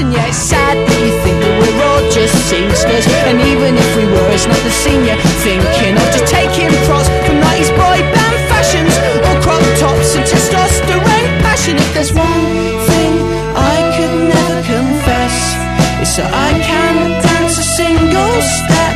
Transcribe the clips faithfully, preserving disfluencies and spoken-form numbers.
And yet it's sad that you think that we're all just seamsters. And even if we were, it's not the scene you're thinking of. Just taking props from nineties boy band fashions, or crop tops and testosterone passion. If there's one thing I could never confess, it's that I can't dance a single step.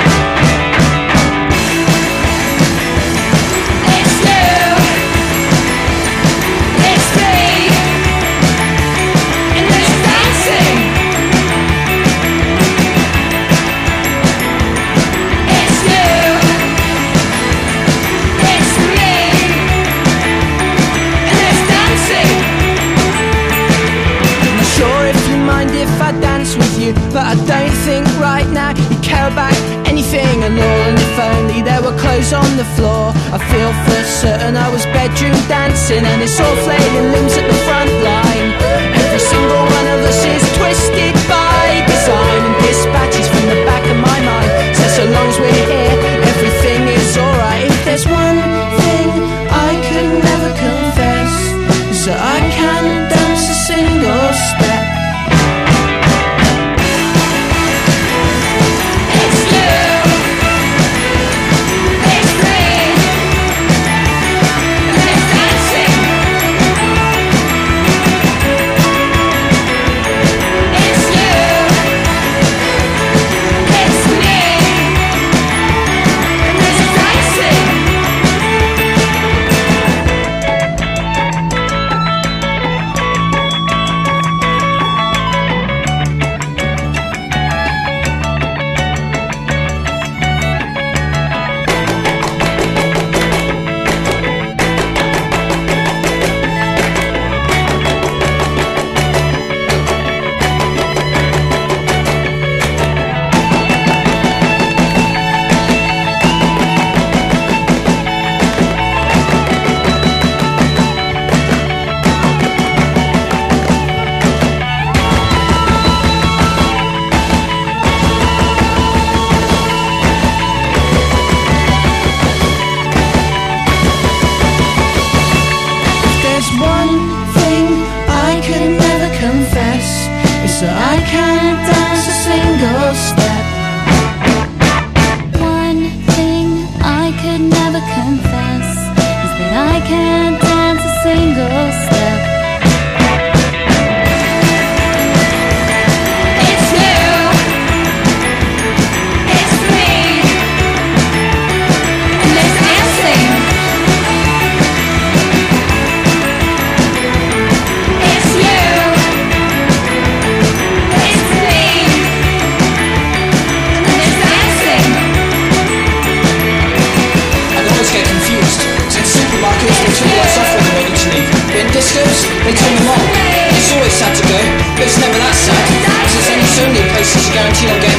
But I don't think right now you care about anything at all. And if only there were clothes on the floor, I feel for certain I was bedroom dancing. And it's all flailing limbs at the front line. Every single one of us is twisted by design. And dispatches from the back of my mind says so long as we're here, everything is alright. If there's one thing I could never confess, is that I can't dance a single step. I can't dance a single step. One thing I could never confess is that I can't dance a single step. It's you, it's me, and there's dancing. It's you. They turn them on. It's always sad to go, but it's never that sad, 'cause there's only so many places you guarantee I'll get